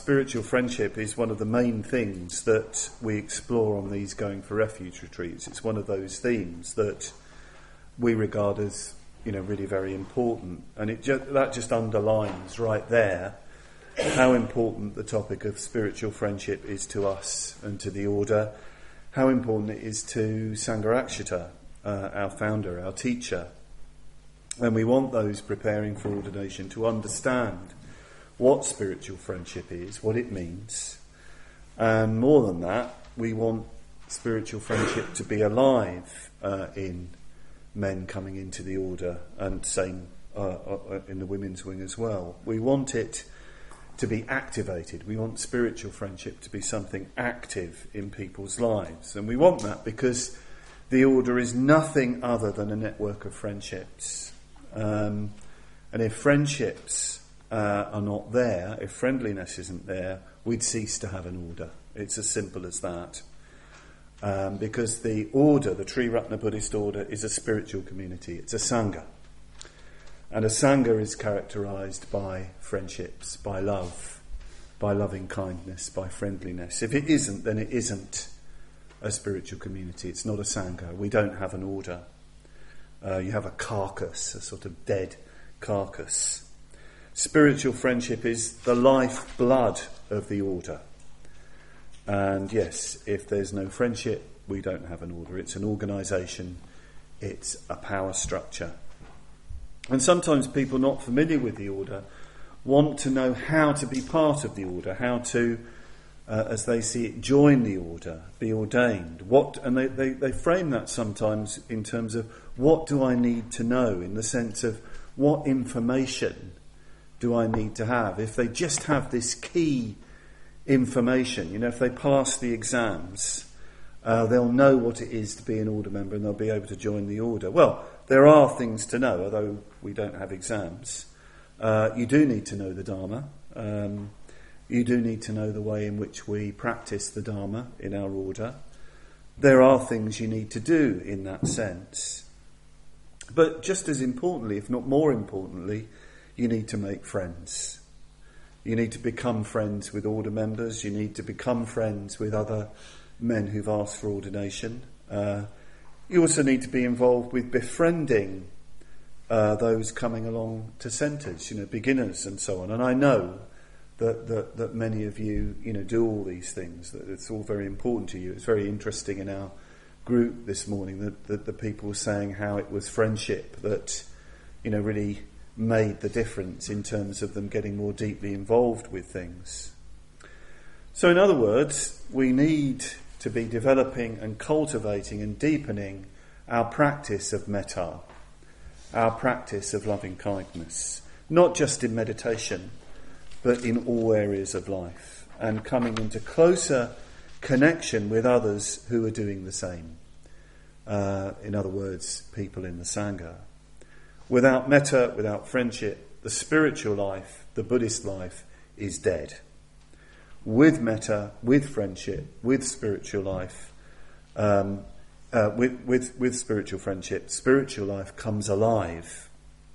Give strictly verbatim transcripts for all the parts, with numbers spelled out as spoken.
spiritual friendship is one of the main things that we explore on these Going for Refuge retreats. It's one of those themes that we regard as, you know, really very important. And it ju- that just underlines right there how important the topic of spiritual friendship is to us and to the order, how important it is to Sangharakshita, uh, our founder, our teacher. And we want those preparing for ordination to understand what spiritual friendship is, what it means. And more than that, we want spiritual friendship to be alive uh, in men coming into the order, and same uh, uh, in the women's wing as well. We want it to be activated. We want spiritual friendship to be something active in people's lives. And we want that because the order is nothing other than a network of friendships. Um, and if friendships uh, are not there, if friendliness isn't there, we'd cease to have an order. It's as simple as that. Um, because the order, the Triratna Buddhist order, is a spiritual community. It's a Sangha. And a Sangha is characterised by friendships, by love, by loving kindness, by friendliness. If it isn't, then it isn't a spiritual community. It's not a Sangha. We don't have an order. Uh, you have a carcass, a sort of dead carcass. Spiritual friendship is the lifeblood of the order. And yes, if there's no friendship, we don't have an order. It's an organisation. It's a power structure. And sometimes people not familiar with the order want to know how to be part of the order, how to, uh, as they see it, join the order, be ordained. What, and they, they, they frame that sometimes in terms of, what do I need to know, in the sense of what information do I need to have? If they just have this key information, you know, if they pass the exams, uh, they'll know what it is to be an order member and they'll be able to join the order. Well, there are things to know, although we don't have exams. Uh, you do need to know the Dharma. Um, you do need to know the way in which we practice the Dharma in our order. There are things you need to do in that sense. But just as importantly, if not more importantly, you need to make friends. You need to become friends with order members. You need to become friends with other men who've asked for ordination. Uh, you also need to be involved with befriending uh, those coming along to centres, you know, beginners and so on. And I know that, that that many of you, you know, do all these things. That it's all very important to you. It's very interesting in our group this morning that, that the people were saying how it was friendship that, you know, really made the difference in terms of them getting more deeply involved with things. So in other words, we need to be developing and cultivating and deepening our practice of metta, our practice of loving kindness, not just in meditation, but in all areas of life, and coming into closer connection with others who are doing the same. Uh, in other words, people in the Sangha. Without metta, without friendship, the spiritual life, the Buddhist life, is dead. With metta, with friendship, with spiritual life, um, uh, with, with, with spiritual friendship, spiritual life comes alive.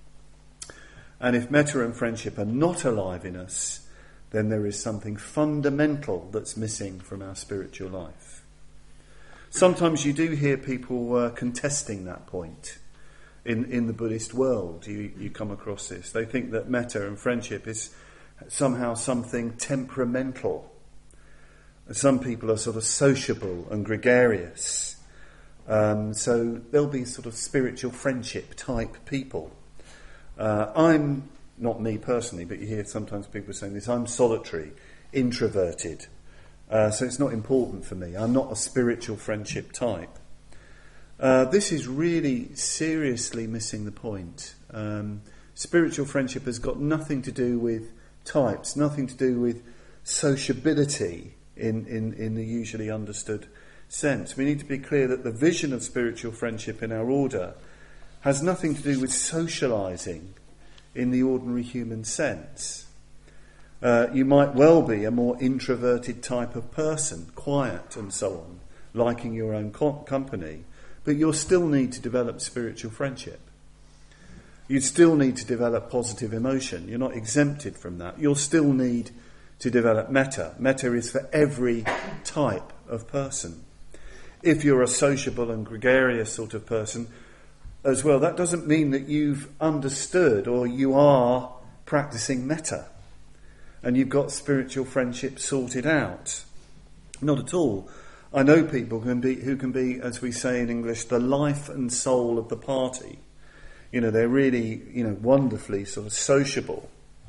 And if metta and friendship are not alive in us, then there is something fundamental that's missing from our spiritual life. Sometimes you do hear people uh, contesting that point. In, in the Buddhist world, you, you come across this. They think that metta and friendship is somehow something temperamental. Some people are sort of sociable and gregarious. Um, so they'll be sort of spiritual friendship type people. Uh, I'm, not me personally, but you hear sometimes people saying this, I'm solitary, introverted. Uh, so it's not important for me. I'm not a spiritual friendship type. Uh, this is really seriously missing the point. Um, spiritual friendship has got nothing to do with types, nothing to do with sociability in, in, in the usually understood sense. We need to be clear that the vision of spiritual friendship in our order has nothing to do with socialising in the ordinary human sense. Uh, you might well be a more introverted type of person, quiet and so on, liking your own co- company. But you'll still need to develop spiritual friendship. You still need to develop positive emotion. You're not exempted from that. You'll still need to develop metta. Metta is for every type of person. If you're a sociable and gregarious sort of person as well, that doesn't mean that you've understood or you are practicing metta and you've got spiritual friendship sorted out. Not at all. I know people can be, who can be, as we say in English, the life and soul of the party. You know, they're really, you know, wonderfully sort of sociable.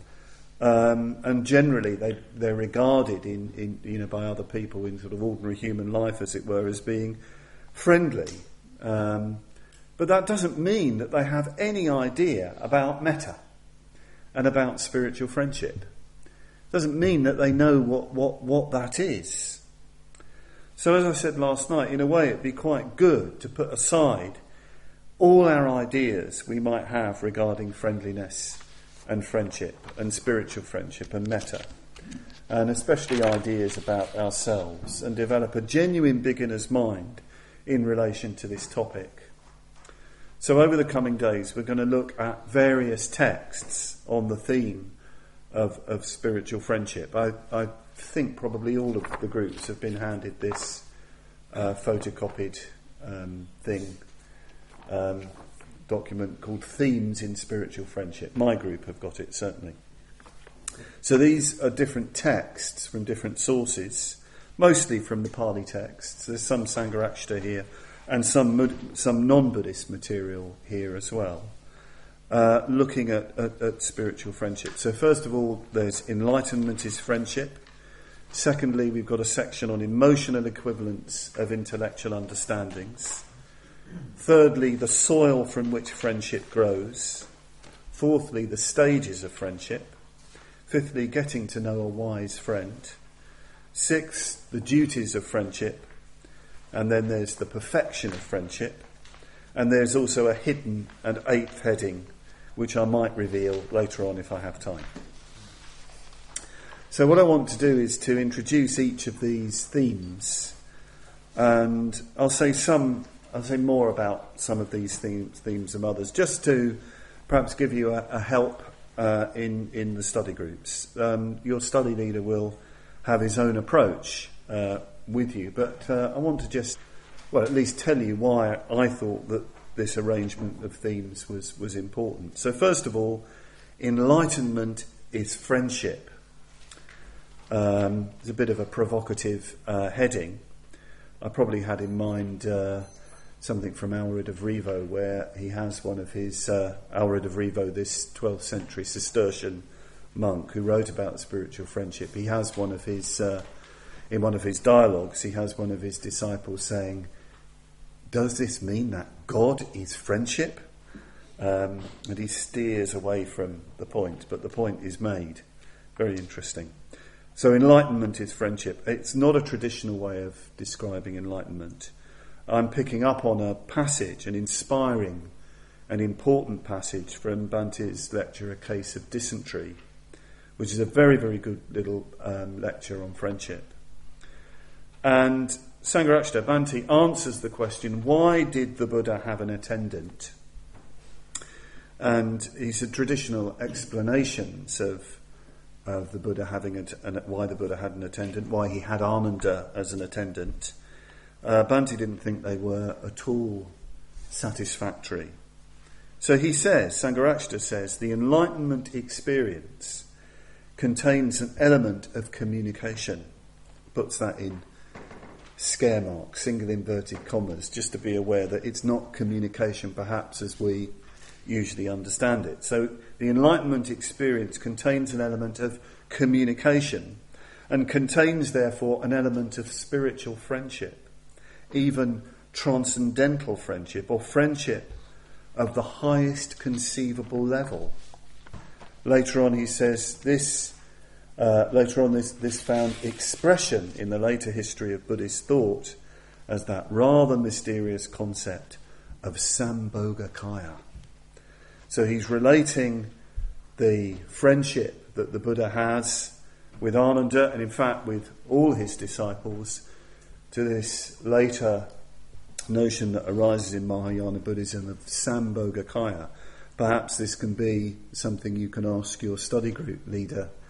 Um, and generally they, they're regarded in, in, you know, by other people in sort of ordinary human life, as it were, as being friendly. Um, but that doesn't mean that they have any idea about metta and about spiritual friendship. It doesn't mean that they know what, what, what that is. So as I said last night, in a way it'd be quite good to put aside all our ideas we might have regarding friendliness and friendship and spiritual friendship and metta, and especially ideas about ourselves, and develop a genuine beginner's mind in relation to this topic. So over the coming days we're going to look at various texts on the theme of, of spiritual friendship. I, I think probably all of the groups have been handed this uh, photocopied um, thing, um, document called Themes in Spiritual Friendship. My group have got it, certainly. So these are different texts from different sources, mostly from the Pali texts. There's some Sangharakshita here and some some non-Buddhist material here as well, uh, looking at, at, at spiritual friendship. So first of all, there's enlightenment is friendship. Secondly, we've got a section on emotional equivalence of intellectual understandings. Thirdly, the soil from which friendship grows. Fourthly, the stages of friendship. Fifthly, getting to know a wise friend. Sixth, the duties of friendship. And then there's the perfection of friendship. And there's also a hidden and eighth heading, which I might reveal later on if I have time. So what I want to do is to introduce each of these themes, and I'll say some, I'll say more about some of these themes, themes than others, just to perhaps give you a, a help uh, in in the study groups. Um, your study leader will have his own approach uh, with you, but uh, I want to just, well, at least tell you why I thought that this arrangement of themes was was important. So first of all, enlightenment is friendship. Um, it's a bit of a provocative uh, heading. I probably had in mind uh, something from Aelred of Rievaulx, where he has one of his, uh, Aelred of Rievaulx, this twelfth century Cistercian monk who wrote about spiritual friendship. He has one of his, uh, in one of his dialogues, he has one of his disciples saying, "Does this mean that God is friendship?" Um, and he steers away from the point, but the point is made. Very interesting. So enlightenment is friendship. It's not a traditional way of describing enlightenment. I'm picking up on a passage, an inspiring and important passage from Bhante's lecture, A Case of Dysentery, which is a very, very good little um, lecture on friendship. And Sangharakshita, Bhante, answers the question, why did the Buddha have an attendant? And he said traditional explanations of of the Buddha having a, and why the Buddha had an attendant, why he had Ananda as an attendant. Uh, Bhante didn't think they were at all satisfactory. So he says, Sangharakshita says, the enlightenment experience contains an element of communication. Puts that in scare marks, single inverted commas, just to be aware that it's not communication perhaps as we usually understand it. So the enlightenment experience contains an element of communication and contains therefore an element of spiritual friendship, even transcendental friendship or friendship of the highest conceivable level. Later on he says this, uh, later on this, this found expression in the later history of Buddhist thought as that rather mysterious concept of Sambhogakaya. So he's relating the friendship that the Buddha has with Ananda, and in fact with all his disciples, to this later notion that arises in Mahayana Buddhism of Sambhogakaya. Perhaps this can be something you can ask your study group leader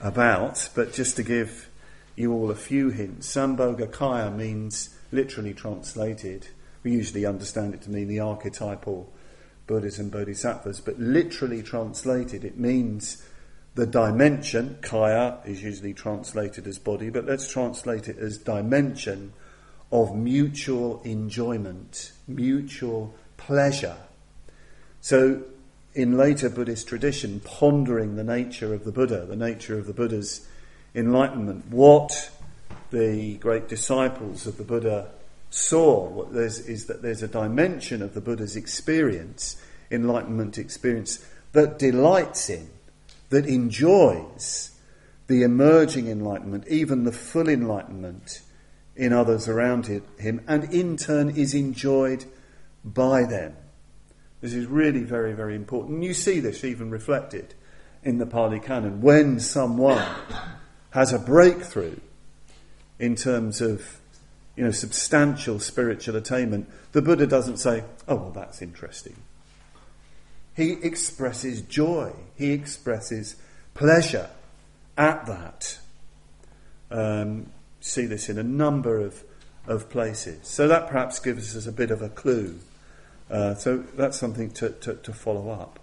about, but just to give you all a few hints, Sambhogakaya means, literally translated, we usually understand it to mean the archetypal Buddhas and Bodhisattvas, but literally translated it means the dimension, kaya is usually translated as body, but let's translate it as dimension of mutual enjoyment, mutual pleasure. So in later Buddhist tradition, pondering the nature of the Buddha, the nature of the Buddha's enlightenment, what the great disciples of the Buddha saw what there's, is that there's a dimension of the Buddha's experience, enlightenment experience, that delights in, that enjoys the emerging enlightenment, even the full enlightenment in others around him, and in turn is enjoyed by them. This is really very, very important. And you see this even reflected in the Pali Canon. When someone has a breakthrough in terms of, you know, substantial spiritual attainment, the Buddha doesn't say, oh, well, that's interesting. He expresses joy. He expresses pleasure at that. Um, see this in a number of, of places. So that perhaps gives us a bit of a clue. Uh, so that's something to, to, to follow up.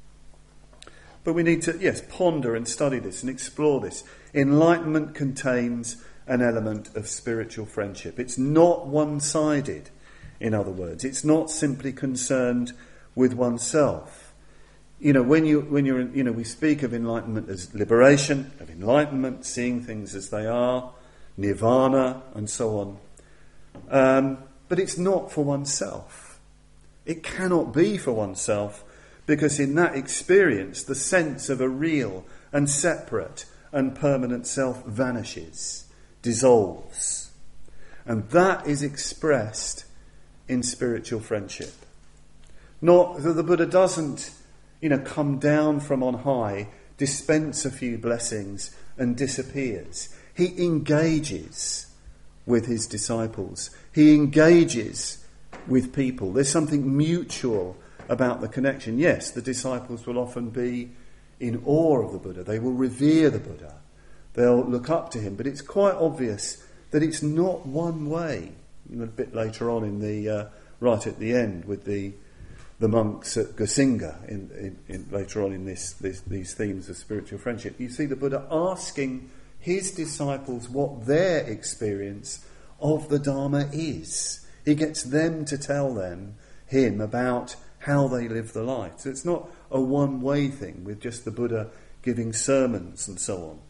But we need to, yes, ponder and study this and explore this. Enlightenment contains an element of spiritual friendship. It's not one-sided, in other words. It's not simply concerned with oneself. You know, when you when you're you know, we speak of enlightenment as liberation, of enlightenment, seeing things as they are, nirvana, and so on. Um, but it's not for oneself. It cannot be for oneself, because in that experience, the sense of a real and separate and permanent self vanishes, dissolves. And that is expressed in spiritual friendship. Not that the Buddha doesn't, you know, come down from on high, dispense a few blessings and disappears. He engages with his disciples. He engages with people. There's something mutual about the connection. Yes, the disciples will often be in awe of the Buddha. They will revere the Buddha. They'll look up to him. But it's quite obvious that it's not one way. You know, a bit later on in the, uh, right at the end with the the monks at Gosinga, in, in, in, later on in this, this these themes of spiritual friendship, you see the Buddha asking his disciples what their experience of the Dharma is. He gets them to tell them, him, about how they live the life. So it's not a one-way thing with just the Buddha giving sermons and so on.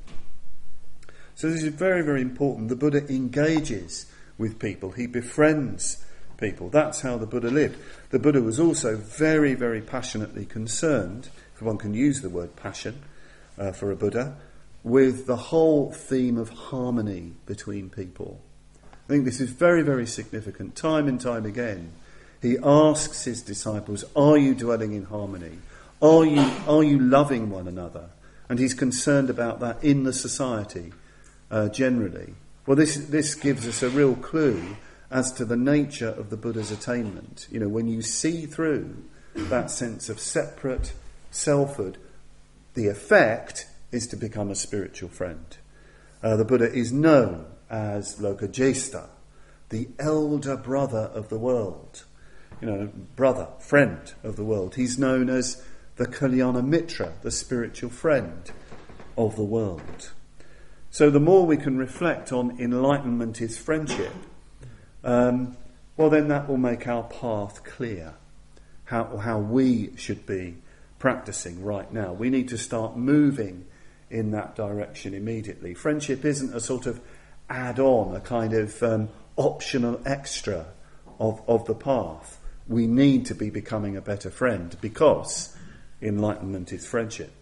So this is very, very important. The Buddha engages with people. He befriends people. That's how the Buddha lived. The Buddha was also very, very passionately concerned, if one can use the word passion uh, for a Buddha, with the whole theme of harmony between people. I think this is very, very significant. Time and time again, he asks his disciples, are you dwelling in harmony? Are you, are you loving one another? And he's concerned about that in the society uh, generally. Well, this this gives us a real clue as to the nature of the Buddha's attainment. You know, when you see through that sense of separate selfhood, the effect is to become a spiritual friend. Uh, the Buddha is known as Lokajesta, the elder brother of the world. You know, brother, friend of the world. He's known as the Kalyana Mitra, the spiritual friend of the world. So the more we can reflect on enlightenment is friendship, um, well then that will make our path clear, how, how we should be practicing right now. We need to start moving in that direction immediately. Friendship isn't a sort of add-on, a kind of um, optional extra of, of the path. We need to be becoming a better friend because enlightenment is friendship.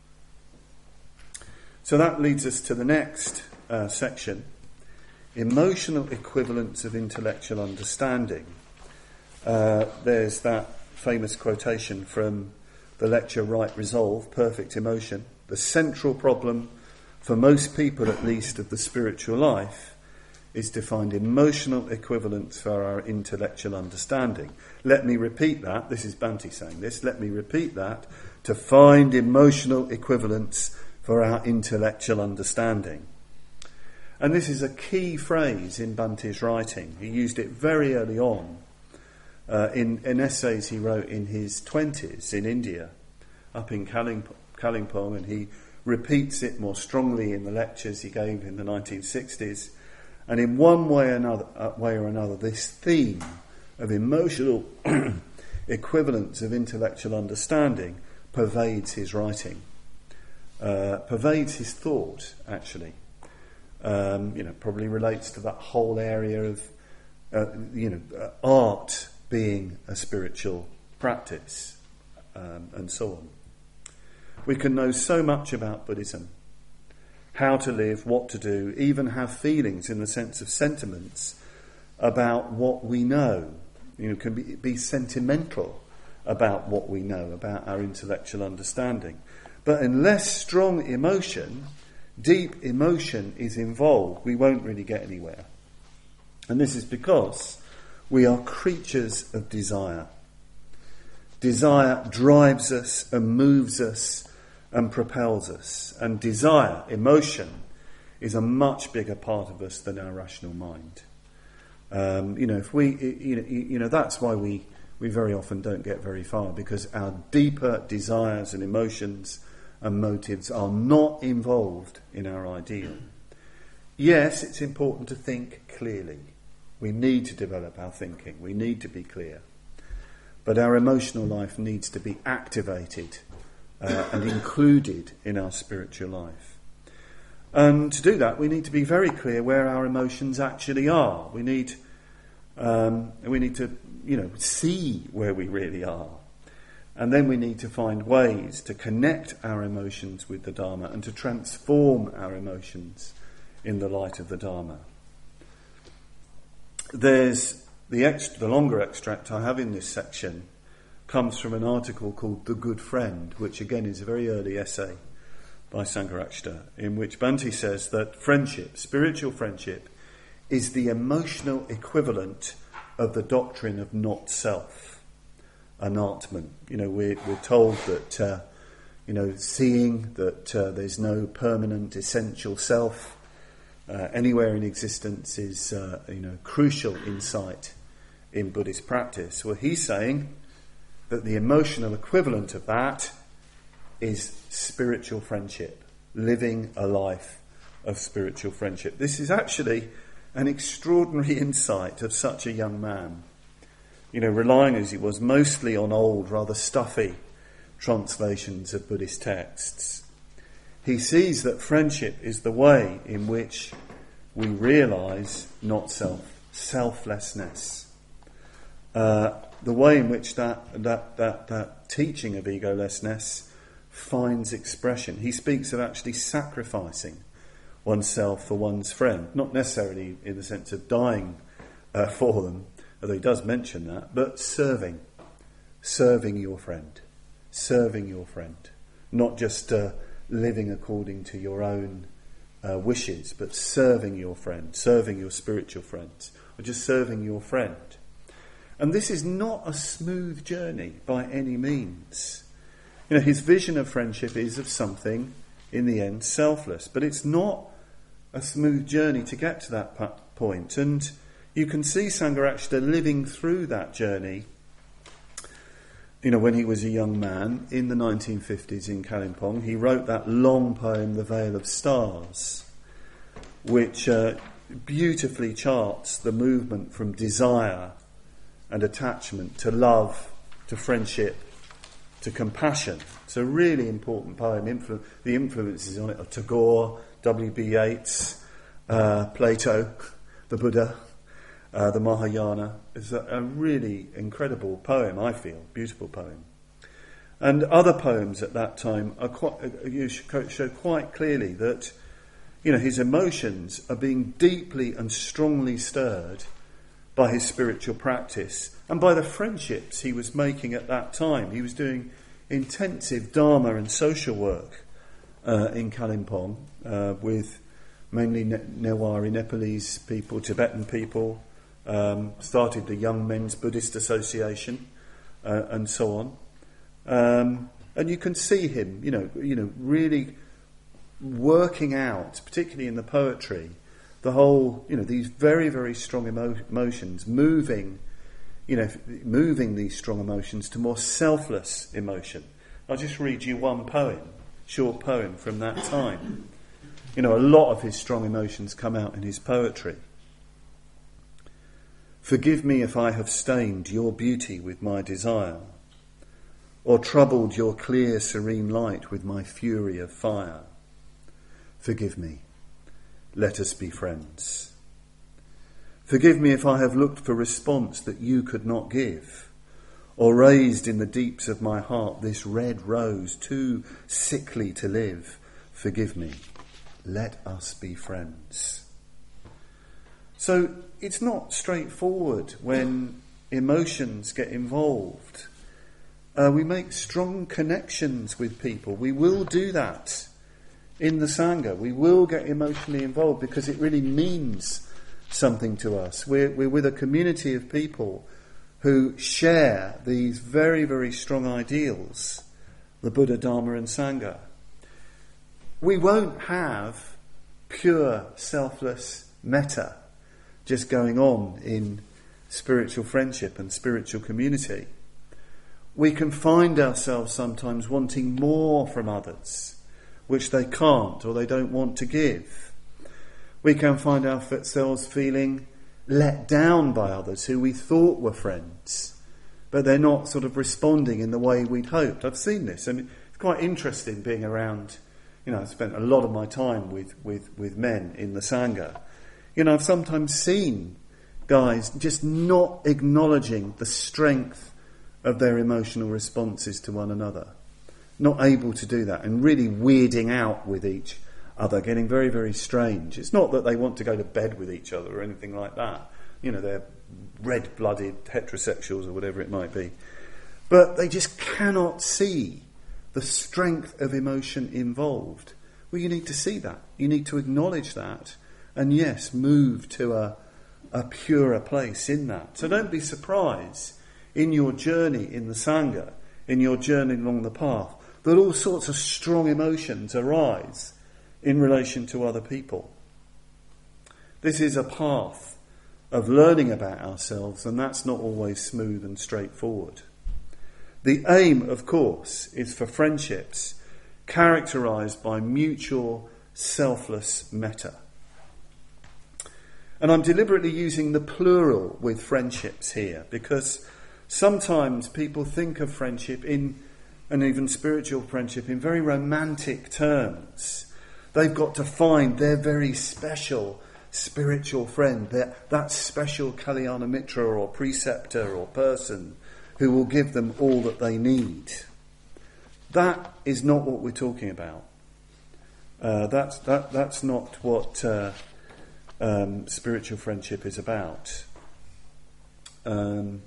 So that leads us to the next uh, section, emotional equivalence of intellectual understanding. Uh, there's that famous quotation from the lecture Right Resolve, Perfect Emotion. The central problem, for most people at least, of the spiritual life is to find emotional equivalence for our intellectual understanding. Let me repeat that. This is Bhante saying this. Let me repeat that. To find emotional equivalence for our intellectual understanding. And this is a key phrase in Bhante's writing. He used it very early on uh, in, in essays he wrote in his twenties in India, up in Kalimpong, Kalimpong, and he repeats it more strongly in the lectures he gave in the nineteen sixties. And in one way or another, uh, way or another, this theme of emotional equivalence of intellectual understanding pervades his writing, uh, pervades his thought, actually. Um, you know, probably relates to that whole area of, uh, you know, uh, art being a spiritual practice, um, and so on. We can know so much about Buddhism, how to live, what to do, even have feelings in the sense of sentiments about what we know. You know, can be, be sentimental about what we know, about our intellectual understanding. But unless strong emotion, deep emotion is involved, we won't really get anywhere. And this is because we are creatures of desire. Desire drives us and moves us and propels us. And desire, emotion, is a much bigger part of us than our rational mind. Um, you know, if we, you know, you know, that's why we, we very often don't get very far, because our deeper desires and emotions and motives are not involved in our ideal. Yes, it's important to think clearly. We need to develop our thinking. We need to be clear. But our emotional life needs to be activated uh, and included in our spiritual life. And to do that, we need to be very clear where our emotions actually are. We need, um, we need to, you know, see where we really are. And then we need to find ways to connect our emotions with the Dharma and to transform our emotions in the light of the Dharma. There's the, extra, the longer extract I have in this section comes from an article called The Good Friend, which again is a very early essay by Sangharakshita, in which Bhante says that friendship, spiritual friendship, is the emotional equivalent of the doctrine of not self, anatman. You know, we're, we're told that, uh, you know, seeing that uh, there's no permanent essential self uh, anywhere in existence is, uh, you know, crucial insight in Buddhist practice. Well, he's saying that the emotional equivalent of that is spiritual friendship, living a life of spiritual friendship. This is actually an extraordinary insight of such a young man, you know, relying as he was mostly on old, rather stuffy translations of Buddhist texts. He sees that friendship is the way in which we realise not self, selflessness. Uh, the way in which that, that, that, that teaching of egolessness finds expression. He speaks of actually sacrificing oneself for one's friend, not necessarily in the sense of dying uh, for them, although he does mention that, but serving, serving your friend, serving your friend, not just uh, living according to your own uh, wishes, but serving your friend, serving your spiritual friends, or just serving your friend. And this is not a smooth journey by any means. You know, his vision of friendship is of something, in the end, selfless. But it's not a smooth journey to get to that point. And you can see Sangharakshita living through that journey, you know, when he was a young man in the nineteen fifties in Kalimpong. He wrote that long poem, The Veil of Stars, which uh, beautifully charts the movement from desire and attachment to love, to friendship, to compassion. It's a really important poem. Influ- the influences on it are Tagore, W B Yeats, uh, Plato, the Buddha, uh, the Mahayana. It's a, a really incredible poem, I feel, beautiful poem. And other poems at that time are quite, uh, show quite clearly that, you know, his emotions are being deeply and strongly stirred by his spiritual practice and by the friendships he was making at that time. He was doing intensive Dharma and social work uh, in Kalimpong uh, with mainly ne- Newari, Nepalese people, Tibetan people, um, started the Young Men's Buddhist Association uh, and so on. Um, and you can see him, you know, you know, really working out, particularly in the poetry, the whole, you know, these very, very strong emo- emotions, moving, you know, moving these strong emotions to more selfless emotion. I'll just read you one poem, short poem from that time. You know, a lot of his strong emotions come out in his poetry. Forgive me if I have stained your beauty with my desire, or troubled your clear, serene light with my fury of fire. Forgive me. Let us be friends. Forgive me if I have looked for response that you could not give, or raised in the deeps of my heart this red rose too sickly to live. Forgive me. Let us be friends. So it's not straightforward when emotions get involved. Uh, we make strong connections with people. We will do that in the Sangha. We will get emotionally involved because it really means something to us. We're, we're with a community of people who share these very, very strong ideals, the Buddha, Dharma and Sangha. We won't have pure, selfless metta just going on in spiritual friendship and spiritual community. We can find ourselves sometimes wanting more from others, which they can't or they don't want to give. We can find ourselves feeling let down by others who we thought were friends, but they're not sort of responding in the way we'd hoped. I've seen this. I mean, it's quite interesting being around, you know, I've spent a lot of my time with, with, with men in the Sangha. You know, I've sometimes seen guys just not acknowledging the strength of their emotional responses to one another. Not able to do that and really weirding out with each other, getting very, very strange. It's not that they want to go to bed with each other or anything like that. You know, they're red-blooded heterosexuals or whatever it might be. But they just cannot see the strength of emotion involved. Well, you need to see that. You need to acknowledge that. And yes, move to a, a purer place in that. So don't be surprised in your journey in the Sangha, in your journey along the path, that all sorts of strong emotions arise in relation to other people. This is a path of learning about ourselves, and that's not always smooth and straightforward. The aim, of course, is for friendships characterised by mutual selfless metta. And I'm deliberately using the plural with friendships here because sometimes people think of friendship in, and even spiritual friendship, in very romantic terms. They've got to find their very special spiritual friend, their, that special Kalyana Mitra or preceptor or person who will give them all that they need. That is not what we're talking about. Uh, that's, that, that's not what uh, um, spiritual friendship is about. Um,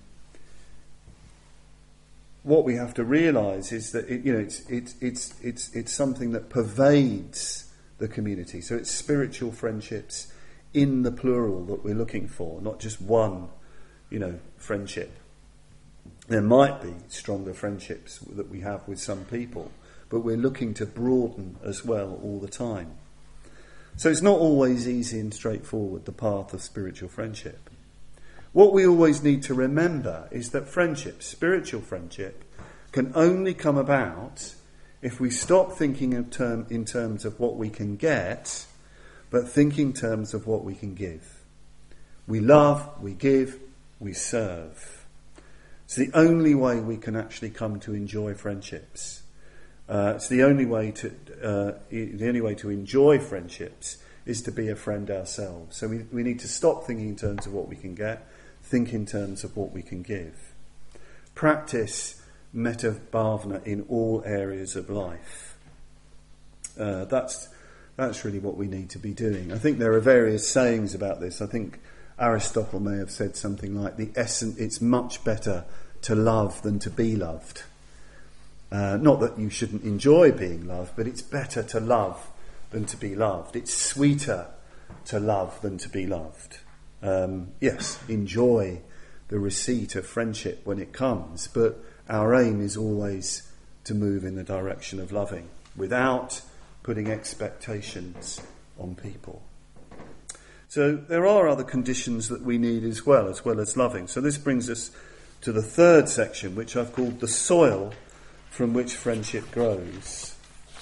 what we have to realise is that it, you know it's it's it's it's it's something that pervades the community. So it's spiritual friendships in the plural that we're looking for, not just one, you know, friendship. There might be stronger friendships that we have with some people, but we're looking to broaden as well all the time. So it's not always easy and straightforward, the path of spiritual friendship. What we always need to remember is that friendship, spiritual friendship, can only come about if we stop thinking in, term, in terms of what we can get, but think in terms of what we can give. We love, we give, we serve. It's the only way we can actually come to enjoy friendships. Uh, it's the only way to uh, the only way to enjoy friendships is to be a friend ourselves. So we, we need to stop thinking in terms of what we can get, think in terms of what we can give. Practice metta bhavana in all areas of life. Uh, that's that's really what we need to be doing. I think there are various sayings about this. I think Aristotle may have said something like, the essence, it's much better to love than to be loved. Uh, not that you shouldn't enjoy being loved, but it's better to love than to be loved. It's sweeter to love than to be loved. Um, yes, enjoy the receipt of friendship when it comes, but our aim is always to move in the direction of loving, without putting expectations on people. So there are other conditions that we need as well, as well as loving. So this brings us to the third section, which I've called the soil from which friendship grows.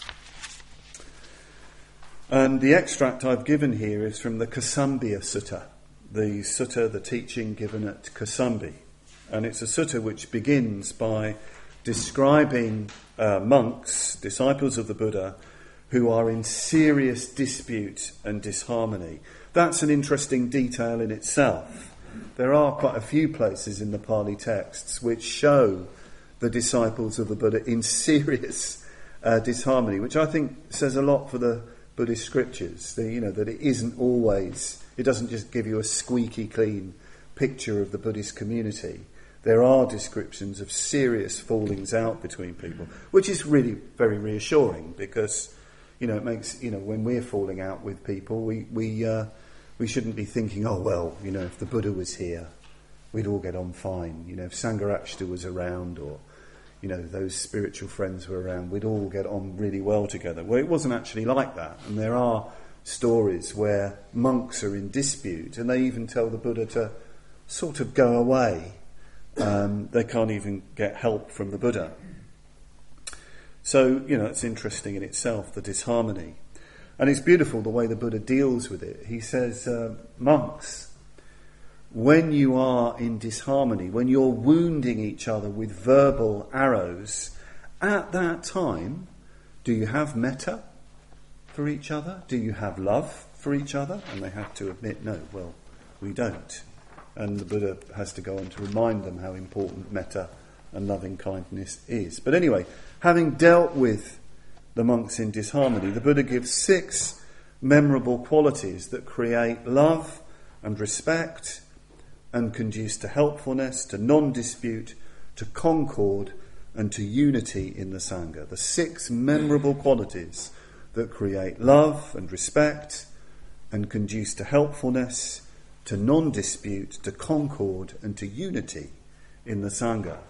And the extract I've given here is from the Kausambya Sutta, the sutta, the teaching given at Kausambi. And it's a sutta which begins by describing uh, monks, disciples of the Buddha, who are in serious dispute and disharmony. That's an interesting detail in itself. There are quite a few places in the Pali texts which show the disciples of the Buddha in serious uh, disharmony, which I think says a lot for the Buddhist scriptures. The, you know, that it isn't always, it doesn't just give you a squeaky clean picture of the Buddhist community. There are descriptions of serious fallings out between people, which is really very reassuring because, you know, it makes, you know, when we're falling out with people, we we uh, we shouldn't be thinking, oh, well, you know, if the Buddha was here, we'd all get on fine. You know, if Sangharakshita was around or, you know, those spiritual friends were around, we'd all get on really well together. Well, it wasn't actually like that. And there are stories where monks are in dispute and they even tell the Buddha to sort of go away. Um, they can't even get help from the Buddha. So, you know, it's interesting in itself, the disharmony. And it's beautiful the way the Buddha deals with it. He says, uh, monks, when you are in disharmony, when you're wounding each other with verbal arrows, at that time, do you have metta for each other? Do you have love for each other? And they have to admit, no, well, we don't. And the Buddha has to go on to remind them how important metta and loving kindness is. But anyway, having dealt with the monks in disharmony, the Buddha gives six memorable qualities that create love and respect and conduce to helpfulness, to non-dispute, to concord and to unity in the Sangha. The six memorable qualities that create love and respect and conduce to helpfulness, to non-dispute, to concord and to unity in the Sangha.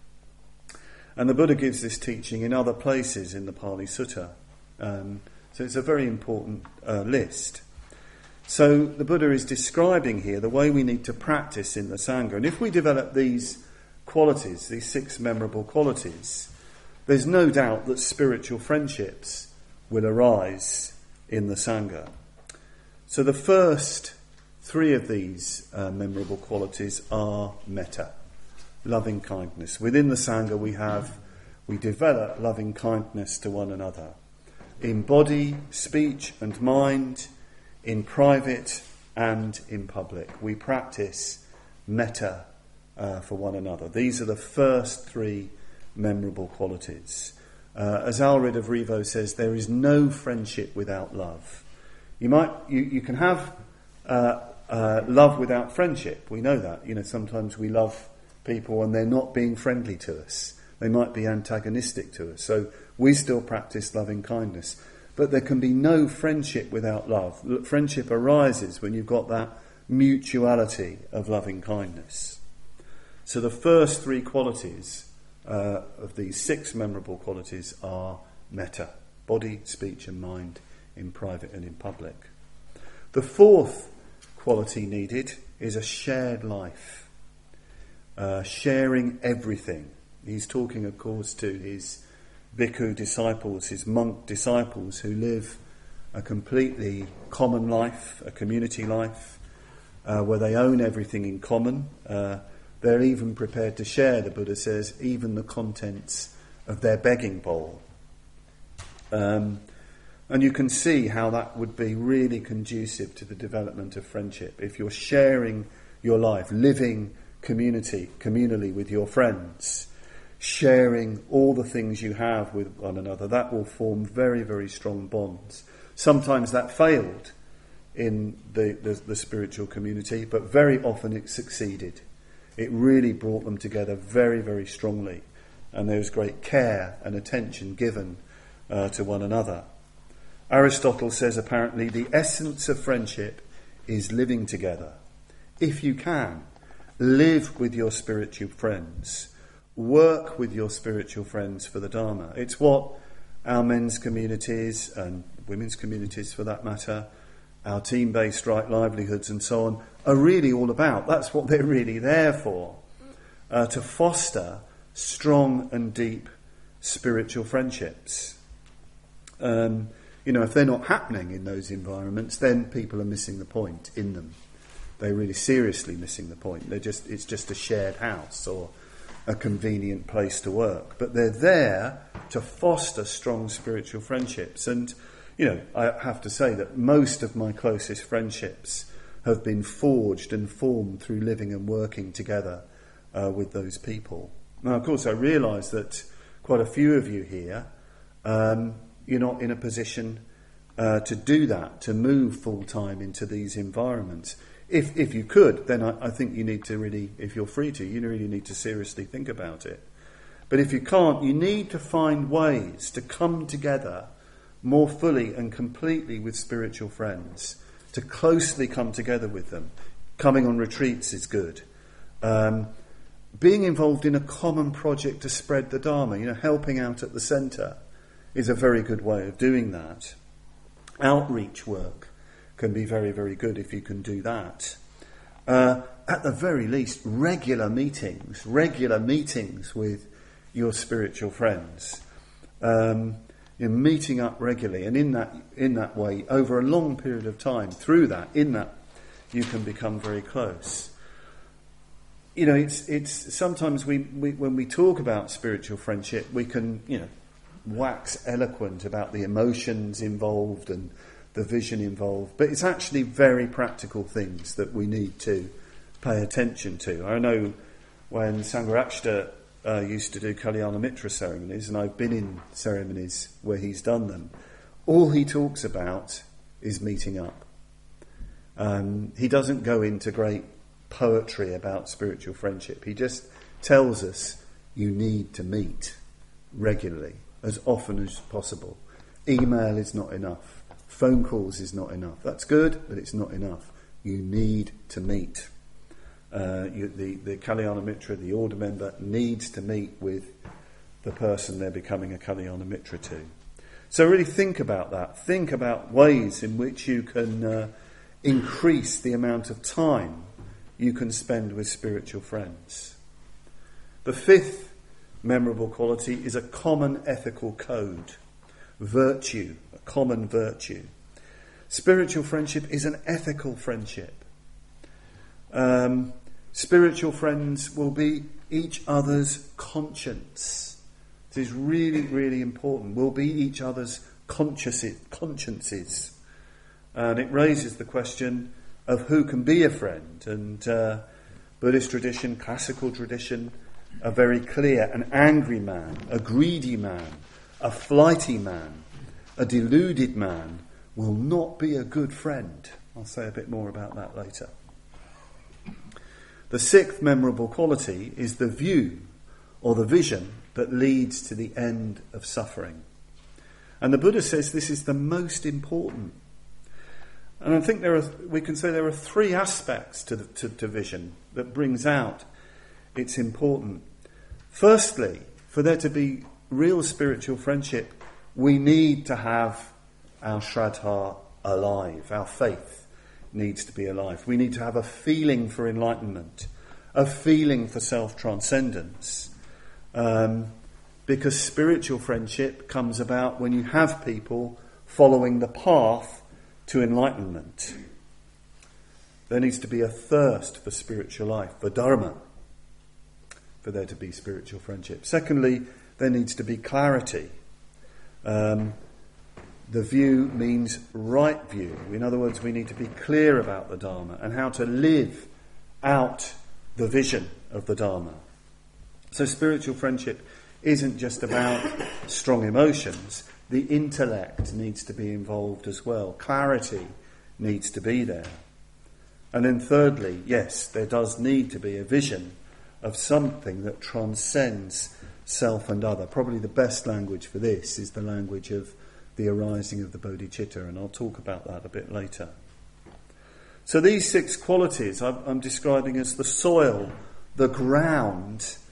And the Buddha gives this teaching in other places in the Pali Sutta. Um, so it's a very important uh, list. So the Buddha is describing here the way we need to practice in the Sangha. And if we develop these qualities, these six memorable qualities, there's no doubt that spiritual friendships will arise in the Sangha. So the first three of these uh, memorable qualities are metta, loving kindness. Within the Sangha we have, we develop loving kindness to one another. In body, speech and mind, in private and in public. We practice metta uh, for one another. These are the first three memorable qualities. Uh, as Alred of Revo says, there is no friendship without love. You might, you, you can have uh, uh, love without friendship. We know that. You know, sometimes we love people and they're not being friendly to us. They might be antagonistic to us. So we still practice loving kindness. But there can be no friendship without love. Friendship arises when you've got that mutuality of loving kindness. So the first three qualities uh, of these six memorable qualities are metta, body, speech and mind, in private and in public. The fourth quality needed is a shared life, uh, sharing everything. He's talking, of course, to his bhikkhu disciples, his monk disciples who live a completely common life, a community life, uh, where they own everything in common. Uh, they're even prepared to share, the Buddha says, even the contents of their begging bowl. Um, and you can see how that would be really conducive to the development of friendship. If you're sharing your life, living community, communally with your friends, sharing all the things you have with one another, that will form very, very strong bonds. Sometimes that failed in the, the, the spiritual community, but very often it succeeded. It really brought them together very, very strongly. And there was great care and attention given uh, to one another. Aristotle says apparently the essence of friendship is living together. If you can, live with your spiritual friends. Work with your spiritual friends for the Dharma. It's what our men's communities and women's communities for that matter, our team-based right livelihoods and so on, are really all about. That's what they're really there for, uh, to foster strong and deep spiritual friendships. Um, you know, if they're not happening in those environments, then people are missing the point in them. They're really seriously missing the point. They're just it's just a shared house or a convenient place to work. But they're there to foster strong spiritual friendships. And, you know, I have to say that most of my closest friendships have been forged and formed through living and working together uh, with those people. Now, of course, I realise that quite a few of you here, um, you're not in a position uh, to do that, to move full-time into these environments. If if you could, then I, I think you need to really, if you're free to, you really need to seriously think about it. But if you can't, you need to find ways to come together more fully and completely with spiritual friends, to closely come together with them. Coming on retreats is good. Um, being involved in a common project to spread the Dharma, you know, helping out at the centre is a very good way of doing that. Outreach work can be very, very good if you can do that. Uh, at the very least, regular meetings, regular meetings with your spiritual friends. Um, you're meeting up regularly, and in that in that way, over a long period of time, through that, in that, you can become very close. You know, it's it's sometimes we, we when we talk about spiritual friendship, we can, you know, wax eloquent about the emotions involved and the vision involved, but it's actually very practical things that we need to pay attention to. I know when Sangharakshita uh, used to do Kalyana Mitra ceremonies, and I've been in ceremonies where he's done them, all he talks about is meeting up. Um, he doesn't go into great poetry about spiritual friendship. He just tells us you need to meet regularly, as often as possible. Email is not enough. Phone calls is not enough. That's good, but it's not enough. You need to meet. Uh, you, the, the Kalyana Mitra, the order member, needs to meet with the person they're becoming a Kalyana Mitra to. So really think about that. Think about ways in which you can uh, increase the amount of time you can spend with spiritual friends. The fifth memorable quality is a common ethical code. Virtue, a common virtue. Spiritual friendship is an ethical friendship. Um, spiritual friends will be each other's conscience. This is really, really important. We'll be each other's consciences. And it raises the question of who can be a friend. And uh, Buddhist tradition, classical tradition, are very clear. An angry man, a greedy man, a flighty man, a deluded man will not be a good friend. I'll say a bit more about that later. The sixth memorable quality is the view or the vision that leads to the end of suffering. And the Buddha says this is the most important. And I think there are, we can say there are three aspects to the to, to vision that brings out its important. Firstly, for there to be real spiritual friendship, we need to have our Shraddha alive. Our faith needs to be alive. We need to have a feeling for enlightenment, a feeling for self-transcendence. Um, because spiritual friendship comes about when you have people following the path to enlightenment. There needs to be a thirst for spiritual life, for dharma, for there to be spiritual friendship. Secondly, there needs to be clarity. Um, the view means right view. In other words, we need to be clear about the Dharma and how to live out the vision of the Dharma. So spiritual friendship isn't just about strong emotions. The intellect needs to be involved as well. Clarity needs to be there. And then thirdly, yes, there does need to be a vision of something that transcends self and other. Probably the best language for this is the language of the arising of the bodhicitta, and I'll talk about that a bit later. So these six qualities I'm, I'm describing as the soil, the ground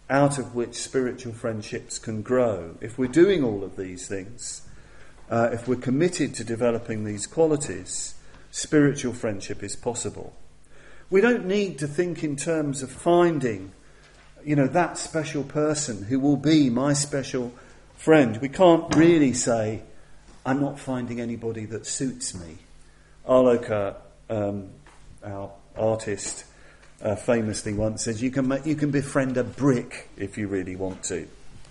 out of which spiritual friendships can grow. If we're doing all of these things, uh, if we're committed to developing these qualities, spiritual friendship is possible. We don't need to think in terms of finding, you know, that special person who will be my special friend. We can't really say, I'm not finding anybody that suits me. Arloka, um, our artist, uh, famously once said, you can make, you can befriend a brick if you really want to.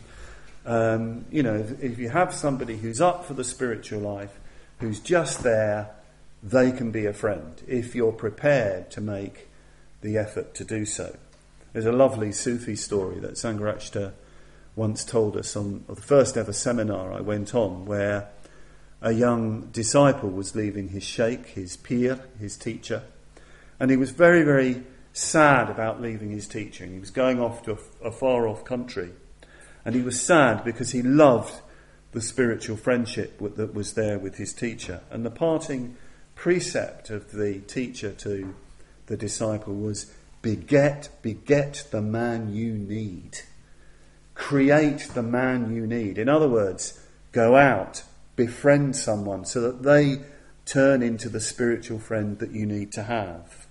Um, you know, if, if you have somebody who's up for the spiritual life, who's just there, they can be a friend if you're prepared to make the effort to do so. There's a lovely Sufi story that Sangharakshita once told us on the first ever seminar I went on, where a young disciple was leaving his sheikh, his pir, his teacher, and he was very, very sad about leaving his teacher, and he was going off to a, a far-off country, and he was sad because he loved the spiritual friendship that was there with his teacher. And the parting precept of the teacher to the disciple was, beget, beget the man you need. Create the man you need. In other words, go out, befriend someone so that they turn into the spiritual friend that you need to have.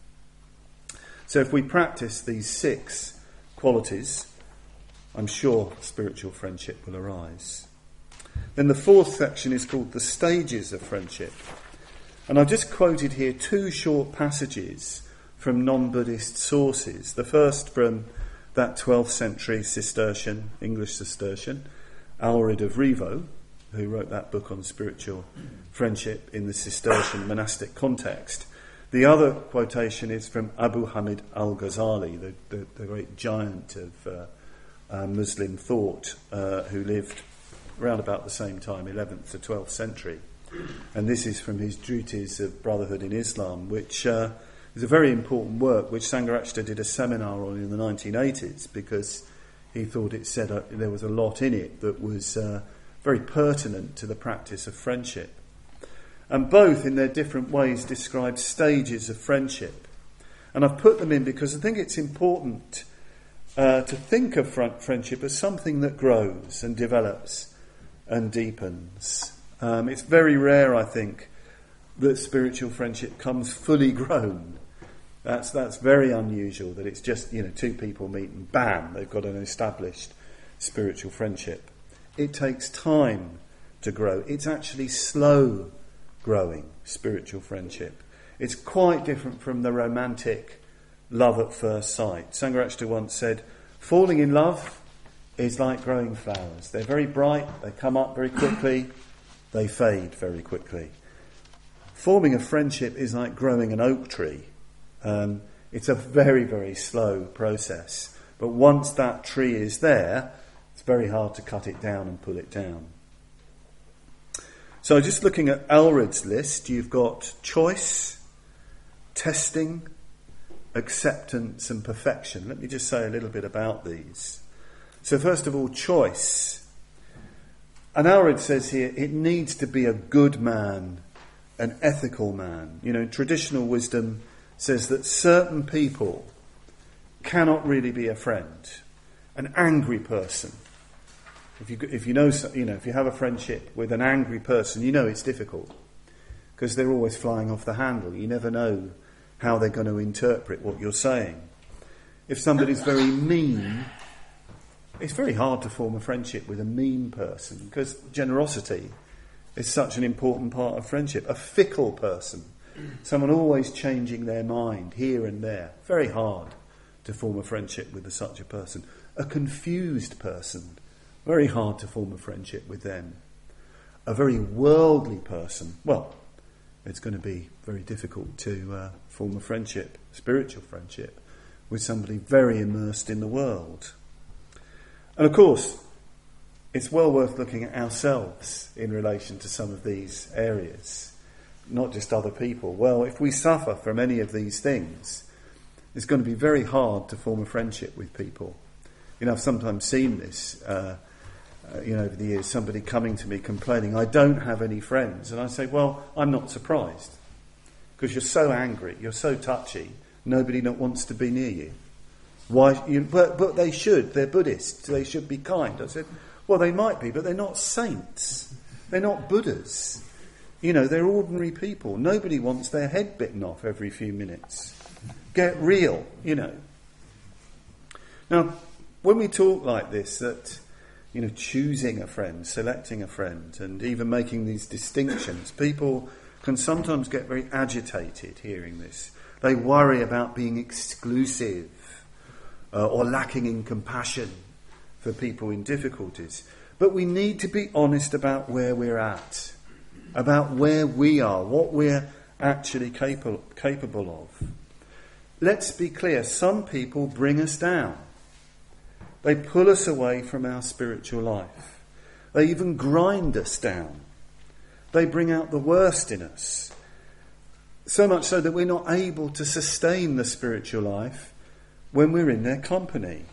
So if we practice these six qualities, I'm sure spiritual friendship will arise. Then the fourth section is called the stages of friendship. And I've just quoted here two short passages from non-Buddhist sources. The first from that twelfth century Cistercian, English Cistercian, Alred of Rievaulx, who wrote that book on spiritual friendship in the Cistercian monastic context. The other quotation is from Abu Hamid al-Ghazali, the, the, the great giant of uh, uh, Muslim thought, uh, who lived around about the same time, eleventh to twelfth century. And this is from his Duties of Brotherhood in Islam, which uh, is a very important work, which Sangharakshita did a seminar on in the nineteen eighties, because he thought it said uh, there was a lot in it that was uh, very pertinent to the practice of friendship. And both, in their different ways, describe stages of friendship. And I've put them in because I think it's important uh, to think of friendship as something that grows and develops and deepens. Um, it's very rare, I think, that spiritual friendship comes fully grown. That's that's very unusual, that it's just, you know, two people meet and bam, they've got an established spiritual friendship. It takes time to grow. It's actually slow growing spiritual friendship. It's quite different from the romantic love at first sight. Sangharakshita once said, falling in love is like growing flowers. They're very bright, they come up very quickly, they fade very quickly. Forming a friendship is like growing an oak tree. Um, it's a very, very slow process. But once that tree is there, it's very hard to cut it down and pull it down. So just looking at Alred's list, you've got choice, testing, acceptance and perfection. Let me just say a little bit about these. So first of all, choice. And Alred says here, it needs to be a good man, an ethical man. You know, traditional wisdom says that certain people cannot really be a friend. An angry person. If you if you know you know if you have a friendship with an angry person, you know it's difficult because they're always flying off the handle. You never know how they're going to interpret what you're saying. If somebody's very mean, it's very hard to form a friendship with a mean person because generosity is such an important part of friendship. A fickle person, someone always changing their mind here and there, very hard to form a friendship with such a person. A confused person, very hard to form a friendship with them. A very worldly person, well, it's going to be very difficult to uh, form a friendship, spiritual friendship, with somebody very immersed in the world. And of course, it's well worth looking at ourselves in relation to some of these areas, not just other people. Well, if we suffer from any of these things, it's going to be very hard to form a friendship with people. You know, I've sometimes seen this, uh, uh, you know, over the years, somebody coming to me complaining, I don't have any friends. And I say, well, I'm not surprised, because you're so angry, you're so touchy, nobody not wants to be near you. Why? You, but, but they should. They're Buddhists. They should be kind. I said, well, they might be, but they're not saints. They're not Buddhas. You know, they're ordinary people. Nobody wants their head bitten off every few minutes. Get real, you know. Now, when we talk like this, that, you know, choosing a friend, selecting a friend, and even making these distinctions, people can sometimes get very agitated hearing this. They worry about being exclusive uh, or lacking in compassion for people in difficulties. But we need to be honest about where we're at, about where we are, what we're actually capable capable of. Let's be clear, some people bring us down. They pull us away from our spiritual life. They even grind us down. They bring out the worst in us. So much so that we're not able to sustain the spiritual life when we're in their company.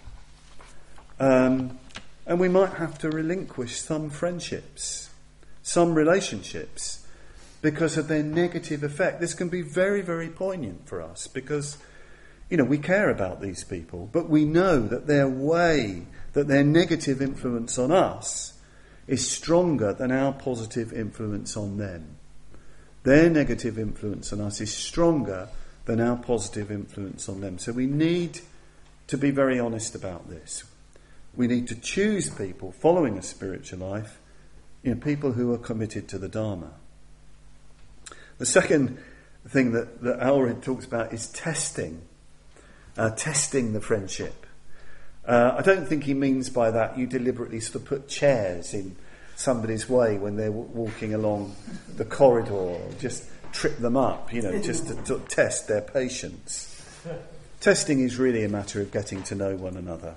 Um, and we might have to relinquish some friendships, some relationships, because of their negative effect. This can be very, very poignant for us because, you know, we care about these people, but we know that their way, that their negative influence on us is stronger than our positive influence on them. Their negative influence on us is stronger than our positive influence on them. So we need to be very honest about this. We need to choose people following a spiritual life, you know, people who are committed to the Dharma. The second thing that, that Aelred talks about is testing. Uh, testing the friendship. Uh, I don't think he means by that you deliberately sort of put chairs in somebody's way when they're w- walking along the corridor, or just trip them up, you know, just to, to test their patience. Testing is really a matter of getting to know one another.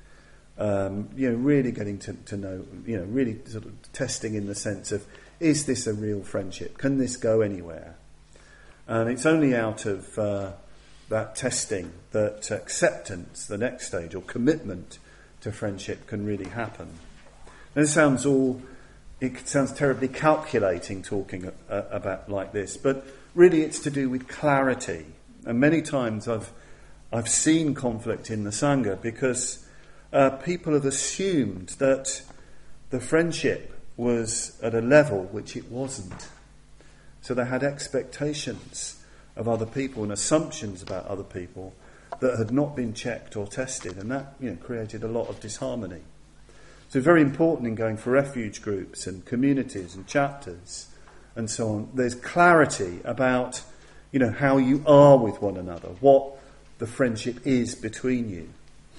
Um, you know, really getting to, to know, you know, really sort of testing in the sense of, is this a real friendship? Can this go anywhere? And it's only out of uh, that testing that acceptance, the next stage, or commitment to friendship can really happen. And it sounds all, it sounds terribly calculating talking uh, about like this, but really it's to do with clarity. And many times I've I've seen conflict in the Sangha because uh, people have assumed that the friendship was at a level which it wasn't. So they had expectations of other people and assumptions about other people that had not been checked or tested, and that, you know, created a lot of disharmony. So very important in going for refuge groups and communities and chapters and so on. There's clarity about, you know, how you are with one another, what the friendship is between you.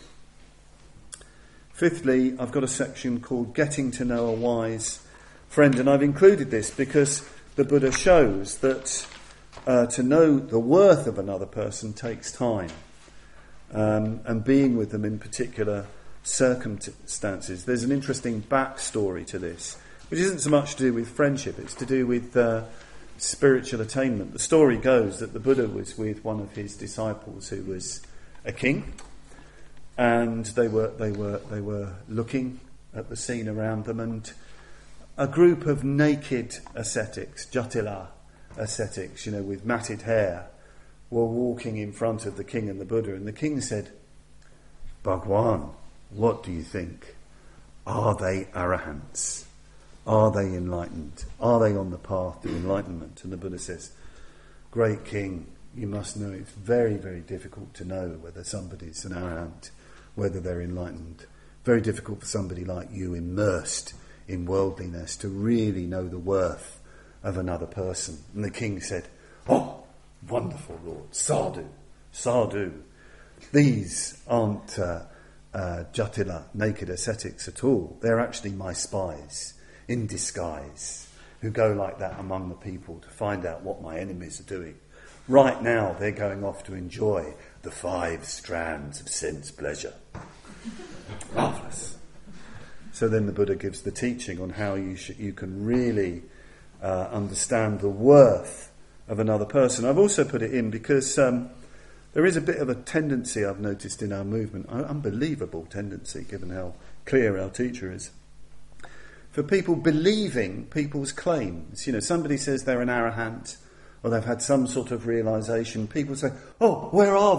Fifthly, I've got a section called Getting to Know a Wise Friend, and I've included this because the Buddha shows that uh, to know the worth of another person takes time, um, and being with them in particular circumstances. There's an interesting backstory to this, which isn't so much to do with friendship, it's to do with uh, spiritual attainment. The story goes that the Buddha was with one of his disciples who was a king, and they were they were they were looking at the scene around them, and a group of naked ascetics, jatila ascetics, you know, with matted hair, were walking in front of the king and the Buddha, and the king said, "Bhagwan, what do you think? Are they arahants? Are they enlightened? Are they on the path to enlightenment?" And the Buddha says, "Great king, you must know it's very, very difficult to know whether somebody's an arahant, whether they're enlightened. Very difficult for somebody like you, immersed in worldliness, to really know the worth of another person." And the king said, "Oh, wonderful Lord, sadhu, sadhu. These aren't uh, uh, jatila, naked ascetics at all. They're actually my spies in disguise, who go like that among the people to find out what my enemies are doing. Right now they're going off to enjoy the five strands of sense pleasure." Marvellous. So then the Buddha gives the teaching on how you sh- you can really uh, understand the worth of another person. I've also put it in because um, there is a bit of a tendency I've noticed in our movement, an unbelievable tendency given how clear our teacher is, for people believing people's claims. You know, somebody says they're an arahant or they've had some sort of realisation. People say, "Oh, where are they?"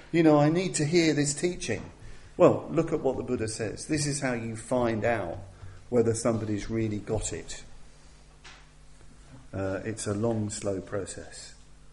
You know, I need to hear this teaching. Well, look at what the Buddha says. This is how you find out whether somebody's really got it. Uh, it's a long, slow process.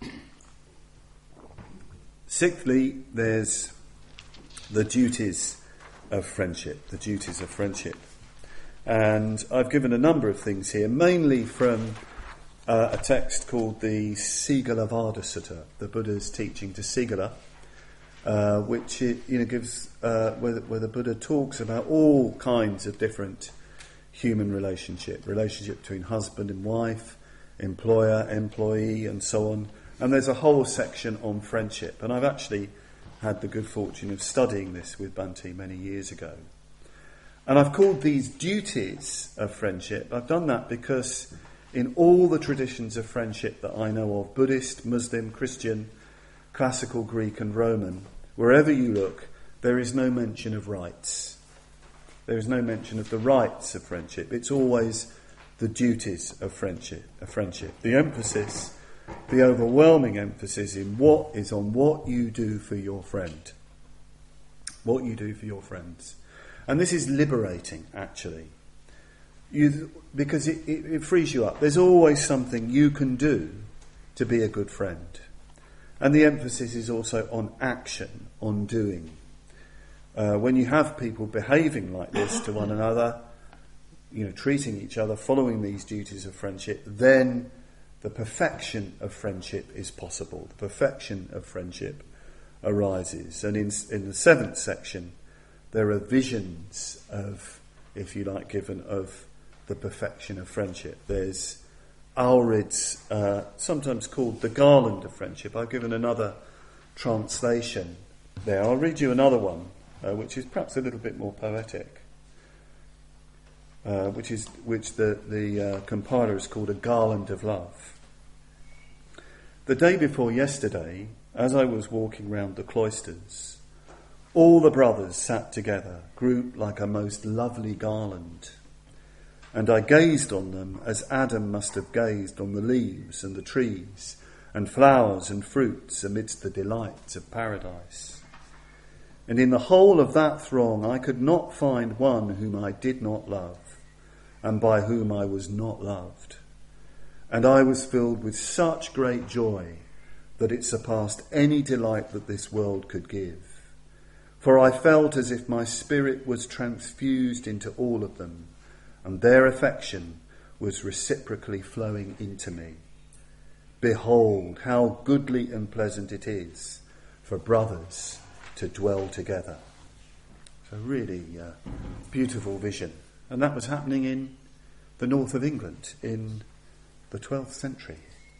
Sixthly, there's the duties of friendship, the duties of friendship. And I've given a number of things here, mainly from uh, a text called the Sigalovada Sutta, the Buddha's teaching to Sigala, uh, which it, you know gives uh, where, where the Buddha talks about all kinds of different human relationship, relationship between husband and wife, employer, employee, and so on. And there's a whole section on friendship. And I've actually had the good fortune of studying this with Bhante many years ago. And I've called these duties of friendship. I've done that because in all the traditions of friendship that I know of, Buddhist, Muslim, Christian, classical, Greek and Roman, wherever you look, there is no mention of rights. There is no mention of the rights of friendship. It's always the duties of friendship. Of friendship. The emphasis, the overwhelming emphasis in what is on what you do for your friend. What you do for your friends. And this is liberating, actually. You, because it, it, it frees you up. There's always something you can do to be a good friend. And the emphasis is also on action, on doing. Uh, when you have people behaving like this to one another, you know, treating each other, following these duties of friendship, then the perfection of friendship is possible. The perfection of friendship arises. And in, in the seventh section, there are visions of, if you like, given of the perfection of friendship. There's Aelred's, uh, sometimes called the garland of friendship. I've given another translation there. I'll read you another one, uh, which is perhaps a little bit more poetic, uh, which is which the, the uh, compiler has called a garland of love. The day before yesterday, as I was walking round the cloisters, all the brothers sat together, grouped like a most lovely garland. And I gazed on them as Adam must have gazed on the leaves and the trees and flowers and fruits amidst the delights of paradise. And in the whole of that throng I could not find one whom I did not love and by whom I was not loved. And I was filled with such great joy that it surpassed any delight that this world could give. For I felt as if my spirit was transfused into all of them, and their affection was reciprocally flowing into me. Behold, how goodly and pleasant it is for brothers to dwell together. So really uh, beautiful vision. And that was happening in the north of England in the twelfth century.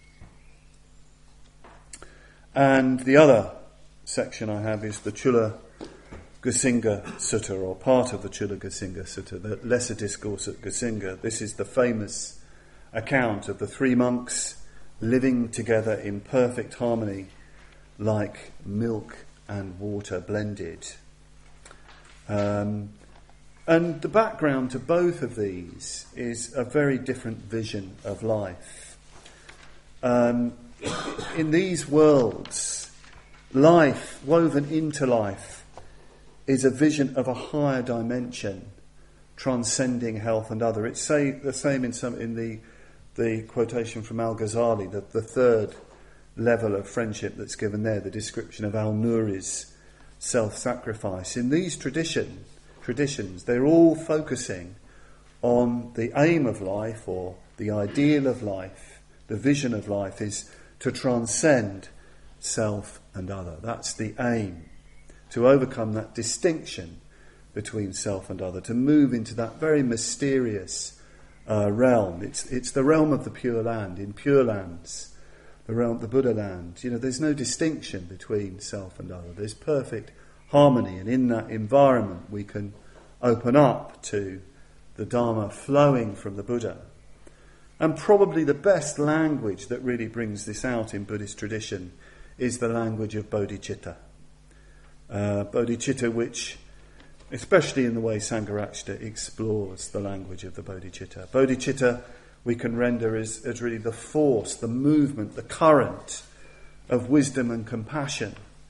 And the other section I have is the Chula Gusinga Sutta, or part of the Chula Gusinga Sutta, the Lesser Discourse at Gusinga. This is the famous account of the three monks living together in perfect harmony, like milk and water blended. Um, and the background to both of these is a very different vision of life. Um, in these worlds, life, woven into life, is a vision of a higher dimension, transcending health and other. It's say, the same in some in the the quotation from Al-Ghazali, that the third level of friendship that's given there, the description of Al-Nuri's self-sacrifice. In these tradition, traditions, they're all focusing on the aim of life, or the ideal of life, the vision of life is to transcend self and other. That's the aim. To overcome that distinction between self and other, to move into that very mysterious uh, realm. It's it's the realm of the Pure Land. In Pure Lands, the realm, the Buddha land, you know, there's no distinction between self and other. There's perfect harmony, and in that environment we can open up to the Dharma flowing from the Buddha. And probably the best language that really brings this out in Buddhist tradition is the language of bodhicitta. Uh, bodhicitta, which, especially in the way Sangharakshita explores the language of the bodhicitta. Bodhicitta we can render as, as really the force, the movement, the current of wisdom and compassion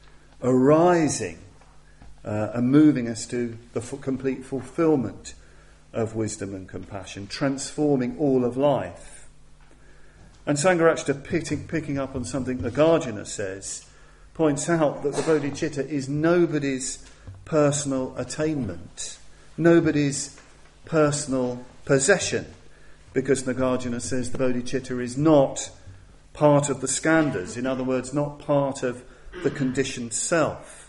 arising uh, and moving us to the f- complete fulfilment of wisdom and compassion, transforming all of life. And Sangharakshita, picking, picking up on something Nagarjuna says, points out that the bodhicitta is nobody's personal attainment, nobody's personal possession, because Nagarjuna says the bodhicitta is not part of the skandhas, in other words, not part of the conditioned self.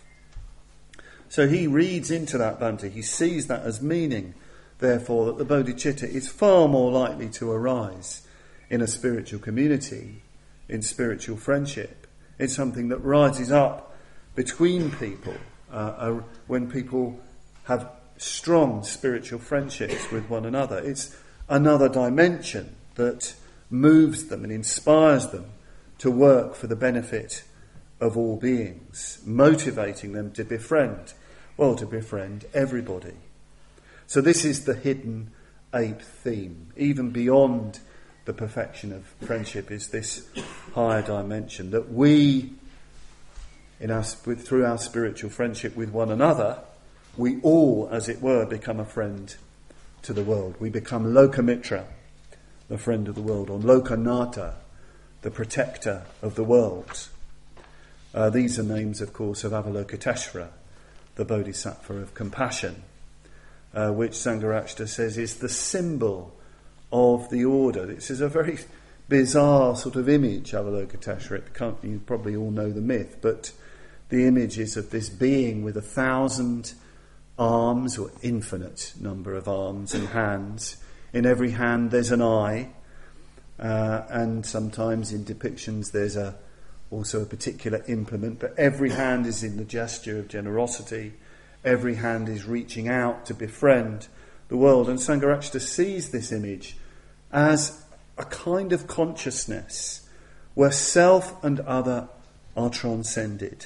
So he reads into that Bhante, he sees that as meaning, therefore, that the bodhicitta is far more likely to arise in a spiritual community, in spiritual friendship. It's something that rises up between people uh, uh, when people have strong spiritual friendships with one another. It's another dimension that moves them and inspires them to work for the benefit of all beings, motivating them to befriend, well, to befriend everybody. So this is the hidden eighth theme. Even beyond the perfection of friendship is this higher dimension, that we, in our, through our spiritual friendship with one another, we all, as it were, become a friend to the world. We become Lokamitra, the friend of the world, or Lokanata, the protector of the world. Uh, these are names, of course, of Avalokiteshvara, the Bodhisattva of compassion, uh, which Sangharakshita says is the symbol of the order. This is a very bizarre sort of image, Avalokiteshvara. You probably all know the myth, but the image is of this being with a thousand arms, or infinite number of arms and hands. In every hand there's an eye, uh, and sometimes in depictions there's a also a particular implement, but every hand is in the gesture of generosity. Every hand is reaching out to befriend the world. And Sangharakshita sees this image as a kind of consciousness where self and other are transcended.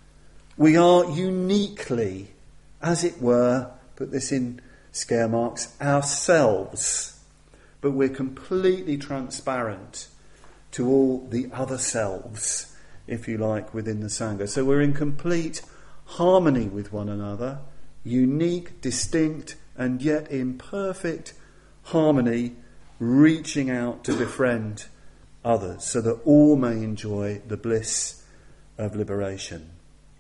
We are uniquely, as it were, put this in scare marks, ourselves, but we're completely transparent to all the other selves, if you like, within the Sangha. So we're in complete harmony with one another, unique, distinct, and yet in perfect harmony, reaching out to befriend others so that all may enjoy the bliss of liberation.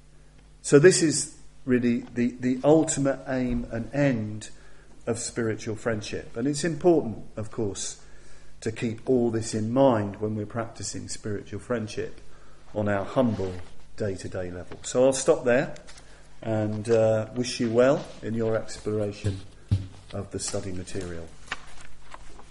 So this is really the, the ultimate aim and end of spiritual friendship. And it's important, of course, to keep all this in mind when we're practicing spiritual friendship on our humble day-to-day level. So I'll stop there and uh, wish you well in your exploration of the study material.